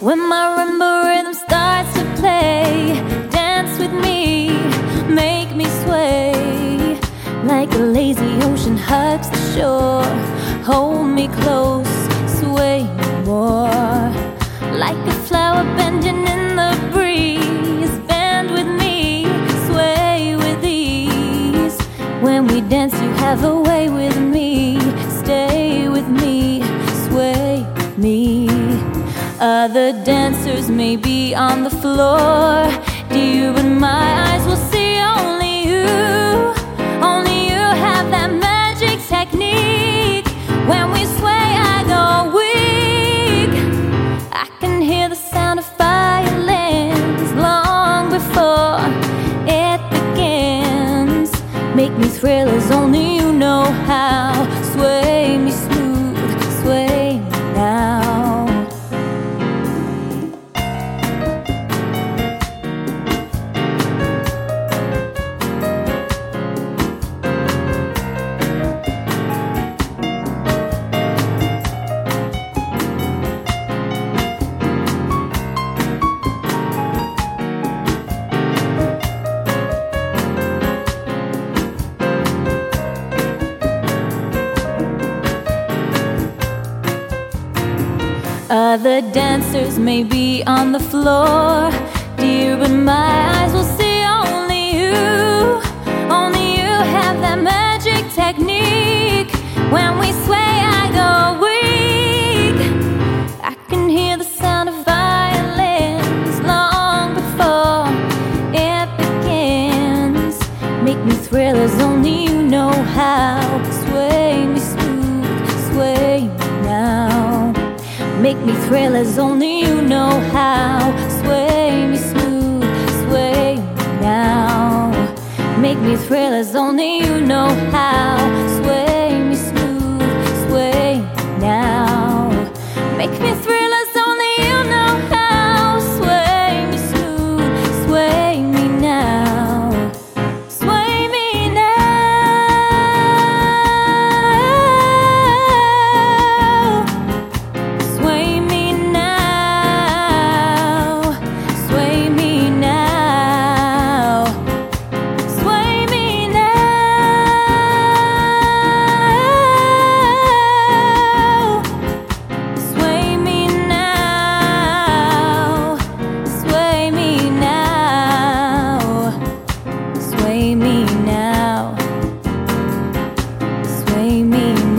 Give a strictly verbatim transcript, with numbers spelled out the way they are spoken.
When my rumba rhythm starts to play, dance with me, make me sway. Like a lazy ocean hugs the shore, hold me close, sway me more. Like a flower bending in the breeze, bend with me, sway with ease. When we dance you have a way with me, stay with me, sway with me. Other dancers may be on the floor, dear, but my eyes will see only you. Only you have that magic technique. When we sway I go weak. I can hear the sound of violins long before it begins. Make me thrill as only you know how. Sway me smooth, sway me now. Other dancers may be on the floor, dear, but my eyes will see only you. Only you have that magic technique. When we sway I go weak. I can hear the sound of violins long before it begins. Make me thrill as only you know how. Sway me smooth, sway me now. Make me thrill as only you know how. Sway me smooth, sway me now. Make me thrill as only you know how. Sway me smooth, sway me now. Make me thrill as only you know how. Sway me smooth, sway me now. Sway me now. Sway me now. Sway me now. Sway me now. Sway me now. Sway me now. Sway me now. Sway me now.